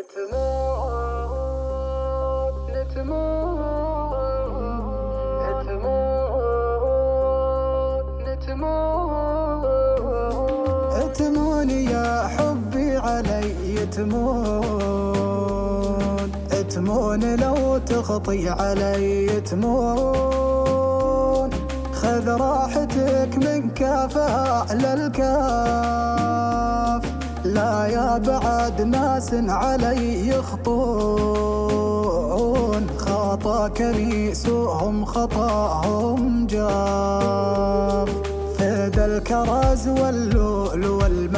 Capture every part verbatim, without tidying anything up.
تموت نتموت تموت تمون يا حبي علي تمون تمون لو تخطي علي تمون خذ راحتك من كافها للكاف لا يا بعد ناس علي يخطون خطا كنيسهم خطاهم جاف فدا الكرز واللؤل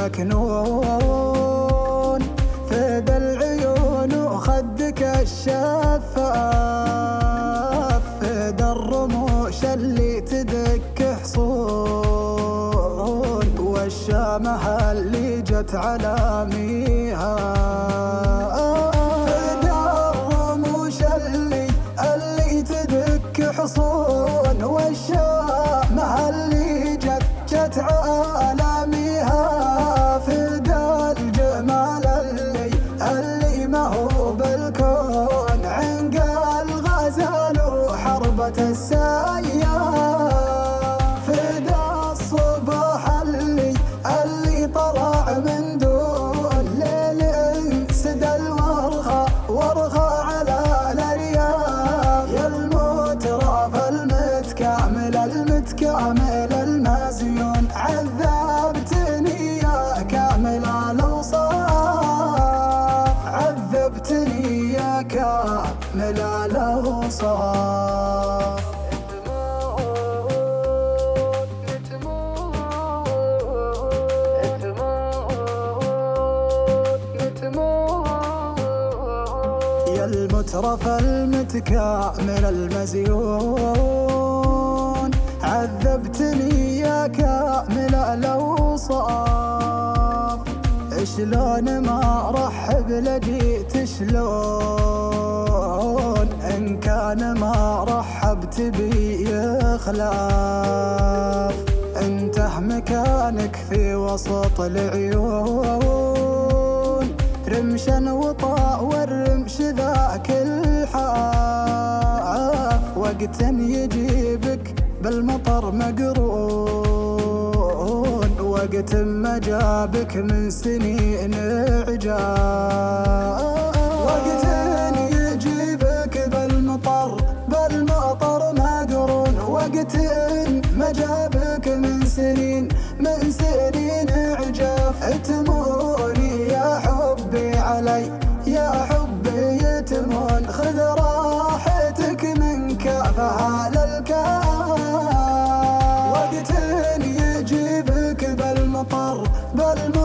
والمكنون فدا العيون وخدك الشفاف فدا الرموش اللي تدك حصون والشامة اللي جت على ميها فدا الرموش اللي اللي تدك حصون والشامة اللي جت جت على ميها فدا الجمال اللي اللي ما هو بالكون عنق الغزال وحربة السياف فدا الصباح اللي اللي طلع من دون ليل سدى الورخة ورخة على الأرياف يا المترف المتكامل المتكامل المزيون عذبتني يا كامل الأوصاف عذبتني يا كامل الأوصاف يا المترف المتكامل المزيون عذبتني يا كامل الأوصاف شلون ما رحب لجيت شلون إن كان ما رحبت بي يخلاف انته مكانك في وسط العيون رمشا وطاء والرمش ذاك الحاف وقت يجيبك بالمطر مقرون وقت ما جابك من سنين عجاف وقت يجيبك بالمطر بالمطر مقرون وقت ما جابك من سنين من سنين عجاف تموني يا حبي علي يا حبي يتمون خذ راحتك من كافها للكاف وقت يجيبك بالمطر بالمطر